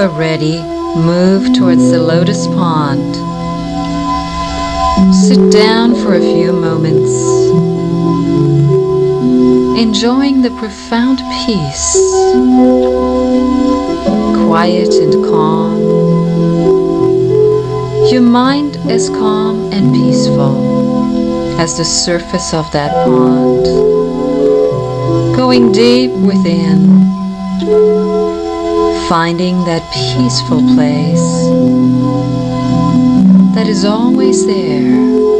are ready, move towards the lotus pond. Sit down for a few moments, enjoying the profound peace, quiet and calm, your mind as calm and peaceful as the surface of that pond, going deep within, finding that peaceful place that is always there,